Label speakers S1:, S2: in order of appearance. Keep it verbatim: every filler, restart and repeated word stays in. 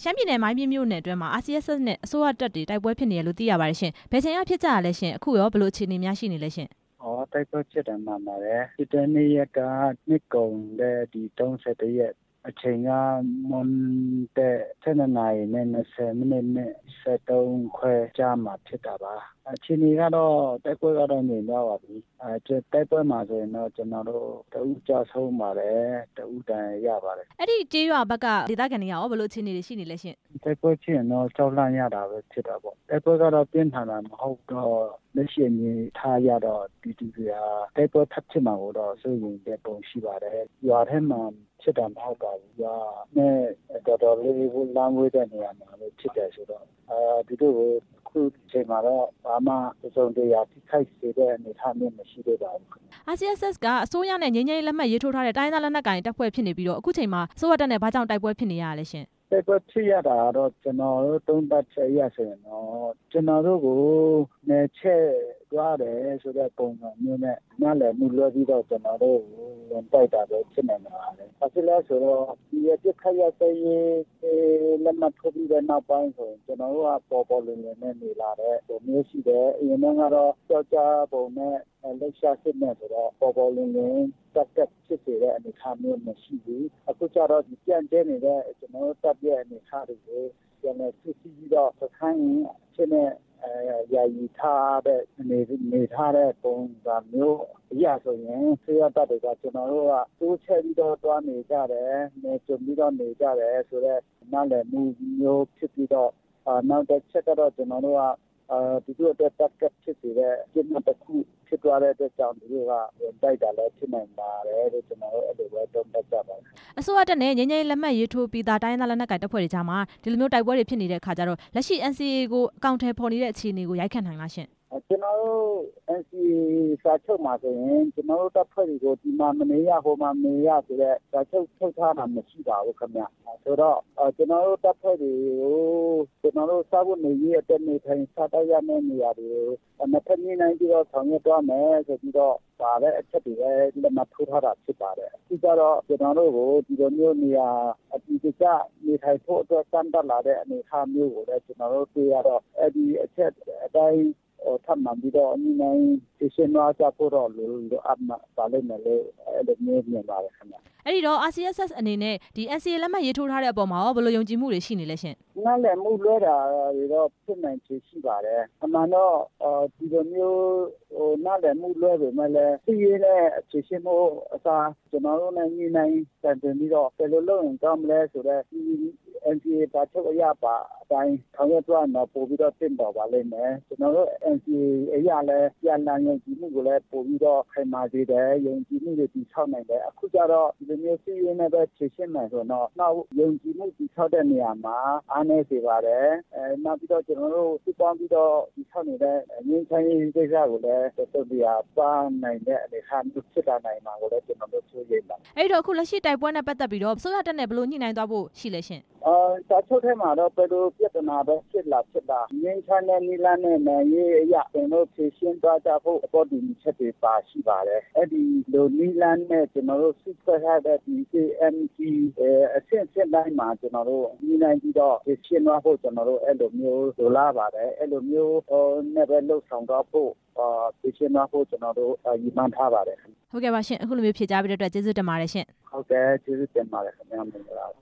S1: ရှမ်းပြည်နယ်မိုင်းပြင်းမြို့နယ်အတွင်းမှာ အာ စီ အက်စ် အက်စ် နဲ့အစိုးရတပ်တွေတိုက်ပွဲဖြစ်နေရလို့သိရပါတယ်ရှင်ဘယ်ချိန်ကဖြစ်ကြရလဲရှင်အခုရောဘယ်လိုအခြေအနေများရှိနေလဲရှင်
S2: อ๋อတိုက်ပွဲဖြစ်တယ်မှန်ပါတယ်ဒီတနေ့ရက်ကနှစ်ကုန်တဲ့ဒီသုံးဆယ်တရက်အချိန်ကမွန်တဲ့ဆယ်နှစ်နာရီနဲ့၂၀မိနစ်နဲ့ဆယ်သုံးခွဲကြာမှဖြစ်တာပါအခြေအနေကတော့တိုက်ပွဲကတော့ငြိမ်သွားပါပြီအဲတိုက်ပွဲမှာဆိုရင်တော့ကျွန်တော်တို့တအုပ်ကြဆုံးပါတယ်တအုပ်တန်ရပါတယ်
S1: အဲ့ဒီကျေးရွာဘက်ကဒေသခံတွေကရောဘယ်လိုအခြေအနေတွေရှိနေလဲရှင်
S2: တိုက်ပွဲဖြစ်ရင်တော့ကြောက်လန့်ရတာပဲဖြစ်တာပေါ့တိုက်ပွဲကတော့ပြင်းထန်တာမဟုတ်တော့လက်ရှိအနေထားရတော့ဒီဒီကတိုက်ပွဲထပ်ဖြစ်မှာကိုတော့စိုးရိမ်တဲ့ပုံရှိပါတယ်ရွာထဲမှာဖြစ်တာမဟုတ်ပါဘူးရွာနဲ့တော်တော်လေးလမ်းဝေးတဲ့နေရာမှာလို့ဖြစ်တယ်ဆိုတော့အဲဒီတို့ခုချိန်မှာတော့ဘာမှစုံတရားထိခိုက်စေတဲ့အနေအထားမျိုးမရှိသေးပါဘူး
S1: အာ စီ အက်စ် အက်စ် ကအစိုးရနဲ့ငြိမ်းချမ်းရေးလက်မှတ်ရေးထိုးထားတဲ့တိုင်းဒေသလက်နက်ကိုင်တပ်ဖွဲ့ဖြစ်နေပြီးတော့အခုချိန်မှာအစိုးရတပ်နဲ့ဘာကြောင့်တိုက်ပွဲဖြစ်နေရလဲရှင်
S2: တိုက်ပွဲဖြစ်ရတာတော့ကျွန်တော်တို့သုံးသပ်ချက်ရဆိုရင်တော့ကျွန်တော်တို့ကိုနယ်ချက်သွားတယ်ဆိုတဲ့ပုံစံမျိုးနဲ့နားလည်မှုလွှဲပြီးတော့ကျွန်တော်တို့ဝင်တိုက်တာပဲဖြစ်နေမှာလေ။ဘာဖြစ်လဲဆိုတော့ဒီအပြစ်ခရစရေးလက်မှတ်ထိုးပြီးတဲ့နောက်ပိုင်းဆိုရင်ကျွန်တော်တို့ကပေါ်ပေါ်လွင်လွင်နဲ့နေလာတဲ့ပုံမျိုးရှိတယ်။အရင်ကတော့ကြောက်ကြပုံနဲ့လက်ရှာစစ်နေဆိုတော့ပေါ်ပေါ်လွင်လွင်တက်တက်ဖြစ်စေတဲ့အနေအထားမျိုးမရှိဘူး။အခုကျတော့ဒီပြန်ကျဲနေတဲ့ကျွန်တော်တို့တပ်ရဲ့အနေအထားတွေကိုပြန်လည်စစ်ဆေးပြီးတော့စခန်းချင်းနဲ့ယာယီထားတဲ့အနေနေထားတဲ့ပုံစံမျိုးအရာဆိုရင်ဆေးရတတ်တွေကကျွန်တော်တို့ကတိုးချက်ပြီးတော့တွားနေကြတယ်နေကြပြီးတော့နေကြတယ်ဆိုတော့နားလည်မှုမျိုးဖြစ်ပြီးတော့နောက်တစ်ချက်ကတော့ကျွန်တော်တို့ကအဲဒီလိုတက်တက်ဖြစ်စေတဲ့ကျင်းတစ်ခုဖြစ်သွားတဲ့အတွက်ကြောင့်ဒီလိုကတိုက်တာလည်းဖြစ်နိုင်ပါတယ်လို့ကျွန်တော်တို့အဲ့လိုပဲတုံ့တက်ကြပါတယ်
S1: အစိုးရတပ်နဲ့ငြိမ်းချမ်းရေးလက်မှတ်ရေးထိုးပြီးသားတိုင်းဒေသလက်နက်ကိုင်တပ်ဖွဲ့တွေကြားမှာဒီလိုမျိုးတိုက်ပွဲတွေဖြစ်နေတဲ့အခါကျတော့လက်ရှိ အန် စီ အေ ကိုအကောင့်ထဲပေါ်နေတဲ့အခြေအနေကိုရိုက်ခတ်နိုင်လားရှင်
S2: ကျွန်တော်တို့ အန် စီ အေ စာချုပ်မှာဆိုရင်ကျွန်တော်တို့တပ်ဖွဲ့တွေကိုဒီမှာမနေရဟိုမှာမနေရဆိုတဲ့စာချုပ်ထုတ်ထားတာမရှိပါဘူးခင်ဗျဆိုတော့ကျွန်တော်တို့တပ်ဖွဲ့တွေကိုကျွန်တော်တို့စာဖို့နေရတဲ့နေထိုင်စားတိုက်ရမယ့်နေရာတွေကိုနှစ်ဖက်ညှိနှိုင်းပြီးတော့ဆောင်ရွက်သွားမယ်ဆိုပြီးတော့ပါတဲ့အချက်တွေပဲလက်မှတ်ထိုးထားတာဖြစ်ပါတယ်အခုကျတော့ကျွန်တော်တို့ကိုဒီလိုမျိုးနေရာအတိအကျနေထိုင်ဖို့အတွက်စံတက်လာတဲ့အနေအထားမျိုးကိုလည်းကျွန်တော်တို့တွေ့ရတော့အဲ့ဒီအချက်အတိုင်းထပ်မှန်ပြီးတော့အနည်းငယ်ရှင်းသွားကြဖို့တော့လိုလိုအပ်မှာပါလိမ့်မယ်လို့အဲ့လိုမျိုးမြင်ပါတယ်ခင်ဗျ
S1: အဲ့ဒီတော့ အာ စီ အက်စ် အက်စ် အနေနဲ့ဒီ အန် စီ အေ လက်မှတ်ရေးထိုးထားတဲ့အပေါ်မှာရောဘယ်လိုယုံကြည်မှုတွေရှိနေလဲရှင်
S2: နားလည်မှုလွဲတာတွေတော့ဖြစ်နိုင်ချေရှိပါတယ်အမှန်တော့ဒီလိုမျိုးဟိုနားလည်မှုလွဲပေမဲ့လည်းသိရတဲ့အခြေရှင်းမှုအစားကျွန်တော်တို့နဲ့ညီနိုင်တန်တင်ပြီးတော့ဘယ်လိုလုပ်ရင်ကောင်းမလဲဆိုတော့ဒီ အန် စီ အေ ပါချုပ်အရပါအတိုင်းဆောင်ရွက်သွားတော့ပို့ပြီးတော့တင့်တော်ပါလိမ့်မယ်ကျွန်တော်တို့ အန် စီ အေ အရာလည်းပြန်လည်ယုံကြည်မှုကိုလည်းပို့ပြီးတော့ခိုင်မာစေတယ်ယုံကြည်မှုတွေတည်ဆောက်နိုင်တယ်အခုကျတော့ဒီလိုမျိုးသိရတဲ့ပဲခြေရှင်းနိုင်ဆိုတော့နောက်ယုံကြည်မှုတည်ဆောက်တဲ့နေရာမှာအားနည်းစေပါတယ်အဲနောက်ပြီးတော့ကျွန်တော်တို့စစ်ပေါင်းပြီးတော့တည်ဆောက်နေတဲ့ငင်းချိုင်းရေးကိစ္စကိုလည်းတော်တော်များပါနိုင်တဲ့အနေအထားမျိုးဖြစ်လာနိုင်မှာကိုလည်းကျွန်တော်တို့ဆွေးနွေးပါ
S1: အဲ့တော့အခုလက်ရှိတိုက်ပွဲနဲ့ပတ်သက်ပြီးတော့အစိုးရတပ်နဲ့ဘယ်လိုညှိနှိုင်းသွားဖို့ရှိလဲရှင်
S2: အာစာချုပ်ထဲမှာတော့ဘယ်လိုပြဿနာပဲဖြစ်လာဖြစ်လာငင်းချမ်းတဲ့နီလာနဲ့နိုင်ရေးအရာကျွန်တော်ဖြည့်ရှင်းသွားကြဖို့အပေါ်ဒီချက်တွေပါရှိပါတယ်အဲ့ဒီလိုနီလာနဲ့ကျွန်တော်တို့စုဖွဲ့ထားတဲ့ဒီ အမ် ဂျီ အဆင့်ဆင့်တိုင်းမှာကျွန်တော်တို့ညီနိုင်ပြီးတော့ဖြည့်ရှင်းသွားဖို့ကျွန်တော်တို့အဲ့လိုမျိုးလိုလားပါတယ်အဲ့လိုမျိုးဟိုနဲ့ပဲလှုပ်ဆောင်သွားဖို့အာဖြည့်ရှင်းသွားဖို့ကျွန်တော်တို့ညီမှန်းထားပါတယ်
S1: ဟုတ်ကဲ့ပါရှင်အခုလိုမျိုးဖြည့်ကြားပေးတဲ့အတွက်ကျေးဇူးတင်ပါတယ်ရှင်
S2: ဟုတ်ကဲ့ကျေးဇူးတင်ပါတယ်ခင်ဗျာမင်္ဂလာပါ